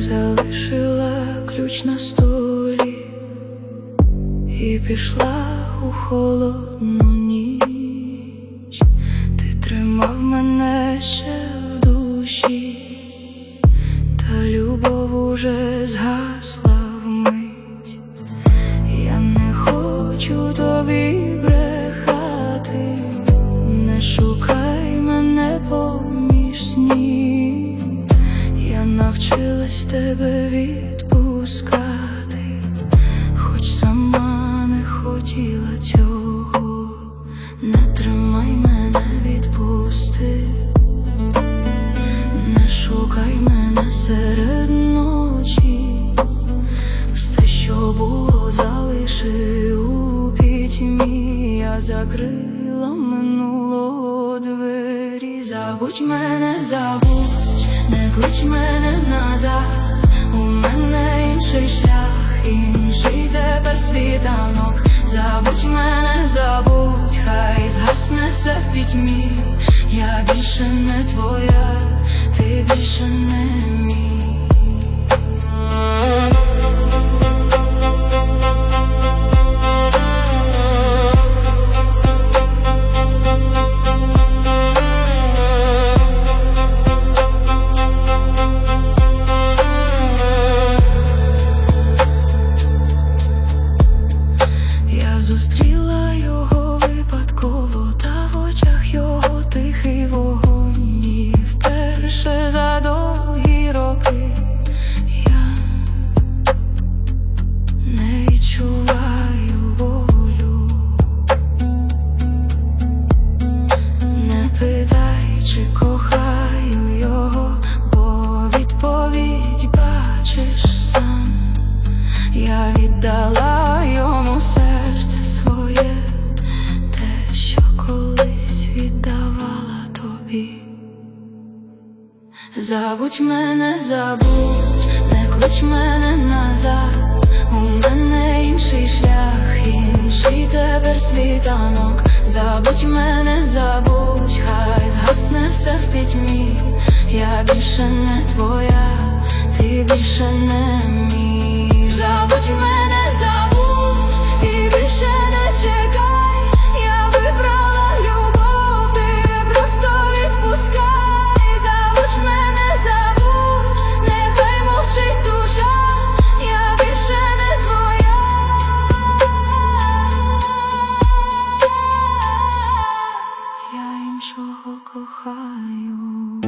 залишила ключ на столі і пішла у холодну ніч. Ти тримав мене ще в душі, та любов уже згасла вмить. Я не хочу тобі брехати, не шукай мене поміж снів. Я навчилась тебе відпускати, хоч сама не хотіла цього. Не тримай мене, відпусти, не шукай мене серед ночі. Все, що було, залиши у пітьмі. Я закрила минулого двері. Забудь мене, забудь, не клич мене назад. У мене інший шлях, інший тепер світанок. Забудь мене, забудь, хай згасне все в пітьмі. Я більше не твоя, ти більше не мій. Зустріла його випадково, та в очах його тихий вогонь. І вперше за довгі роки я не відчуваю болю. Не питай, чи кохаю його, бо відповідь бачиш сам. Я віддала йому серце своє, те, що колись віддавала тобі. Забудь мене, забудь, не клич мене назад. У мене інший шлях, інший тепер світанок. Забудь мене, забудь, хай згасне все в пітьмі. Я більше не твоя, ти більше не мій. Забудь мене, забудь, і більше не чекай. Я вибрала любов, ти просто відпускай. Забудь мене, забудь, нехай мовчить душа. Я більше не твоя, я іншого кохаю.